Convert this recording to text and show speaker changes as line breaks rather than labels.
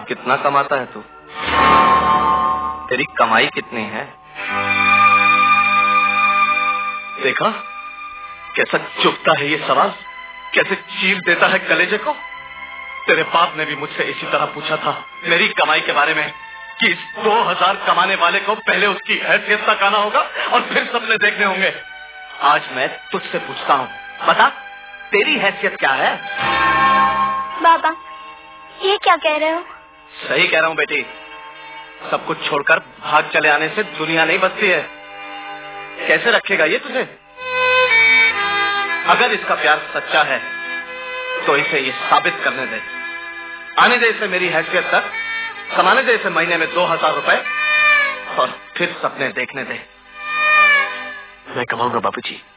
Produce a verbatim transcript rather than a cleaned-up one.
कितना कमाता है तू? तेरी कमाई कितनी है? देखा कैसा चुभता है ये सवाल, कैसे चीर देता है कलेजे को। तेरे बाप ने भी मुझसे इसी तरह पूछा था मेरी कमाई के बारे में कि इस दो हजार कमाने वाले को पहले उसकी हैसियत तक आना होगा और फिर सपने देखने होंगे। आज मैं तुझसे पूछता हूँ, बता तेरी हैसियत क्या है?
बाबा ये क्या कह रहे हो?
सही कह रहा हूँ बेटी, सब कुछ छोड़कर भाग चले आने से दुनिया नहीं बचती है। कैसे रखेगा ये तुझे? अगर इसका प्यार सच्चा है तो इसे ये साबित करने दे, आने दे इसे मेरी हैसियत तक, कमाने दे इसे महीने में दो हजार रुपए और फिर सपने देखने दे।
मैं कमाऊंगा बाबूजी,